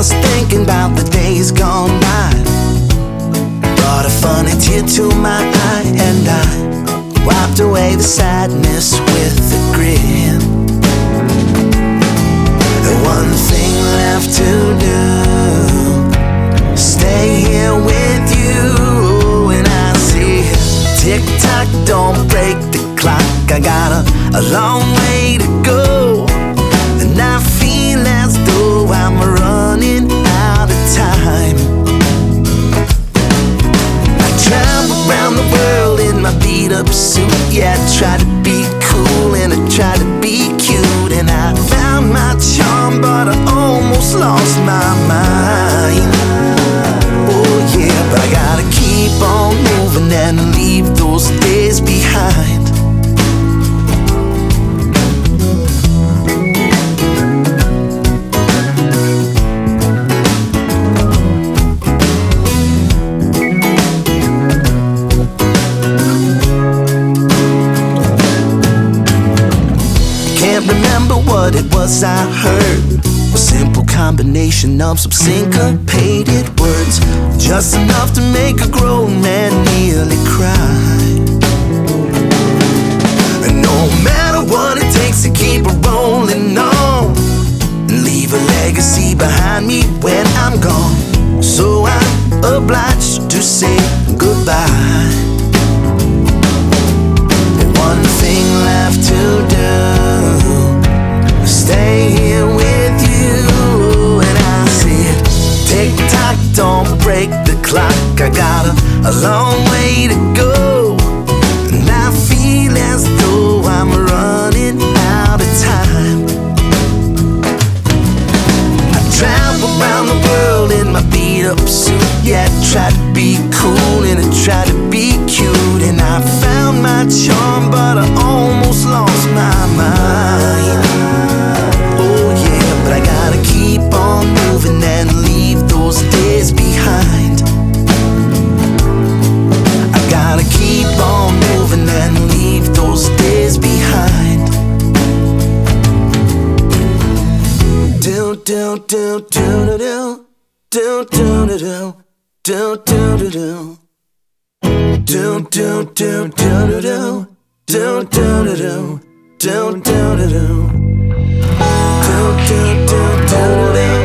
was thinking about the days gone by. Brought a funny tear to my eye, and I wiped away the sadness with a grin. The one thing left to do, stay here with you. And I see tick tock, don't break the clock. I got a long way to go, and I feel as though I'm running out of time. I travel around the world in my beat up suit. Yeah, I try to be cool and I try to be cute, and I found my charm, but I almost lost my mind. Oh yeah, but I gotta keep on moving and leave those days behind. Can't remember what it was I heard. A simple combination of some syncopated words, just enough to make a grown man nearly cry. And no matter what it takes to keep it rolling on, and leave a legacy behind me when I'm gone. So I'm obliged to say goodbye. One thing left to do, stay here with you. And I see it, tick tock, don't break the clock. I got a long way to go, and I feel as though I'm running out of time. I travel around the world in my beat up suit. Yeah, I try to be cool and I try to be cute, and I found my charm, but I almost lost my mind. Oh yeah, but I gotta keep on moving and leave those days behind. I gotta keep on moving and leave those days behind. Do do do do do do do do do do do do do. Do do do do do do do do do do do do do do do do do do do.